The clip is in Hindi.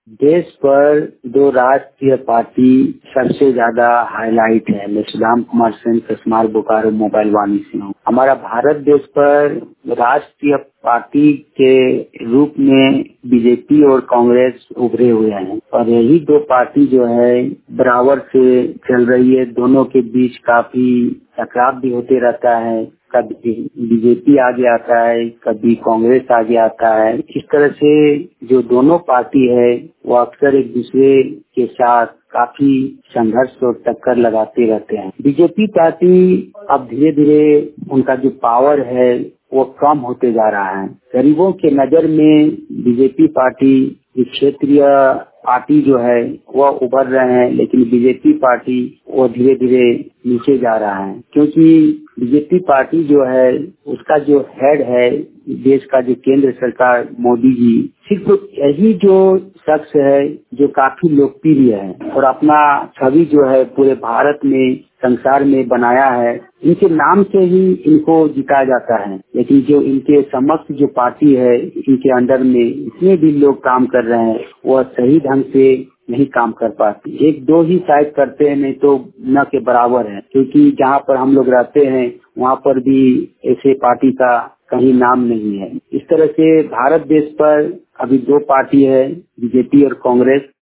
देश पर दो राष्ट्रीय पार्टी सबसे ज्यादा हाईलाइट है। मैं सुदाम कुमार सिंह, कसमार बोकारो मोबाइल वाणी से हूँ। हमारा भारत देश पर राष्ट्रीय पार्टी के रूप में बीजेपी और कांग्रेस उभरे हुए हैं और यही दो पार्टी जो है बराबर से चल रही है। दोनों के बीच काफी टकराव भी होते रहता है। कभी बीजेपी आगे आता है, कभी कांग्रेस आगे आता है। इस तरह से जो दोनों पार्टी है वो अक्सर एक दूसरे के साथ काफी संघर्ष और टक्कर लगाते रहते हैं। बीजेपी पार्टी अब धीरे धीरे उनका जो पावर है वो कम होते जा रहा है। गरीबों के नजर में बीजेपी पार्टी क्षेत्रीय पार्टी जो है वह उभर रहे हैं, लेकिन बीजेपी पार्टी वो धीरे धीरे नीचे जा रहा है, क्योंकि बीजेपी पार्टी जो है उसका जो हेड है देश का, जो केंद्र सरकार मोदी जी, सिर्फ यही जो शख्स है जो काफी लोकप्रिय है और अपना छवि जो है पूरे भारत में, संसार में बनाया है। इनके नाम से ही इनको जिताया जाता है, लेकिन जो इनके समक्ष जो पार्टी है, इनके अंडर में इतने भी लोग काम कर रहे हैं वह सही ढंग से नहीं काम कर पाते। एक दो ही शायद करते हैं, नहीं तो न के बराबर है, क्योंकि जहाँ पर हम लोग रहते हैं वहाँ पर भी ऐसे पार्टी का कहीं नाम नहीं है। इस तरह से भारत देश पर अभी दो पार्टी है, बीजेपी और कांग्रेस।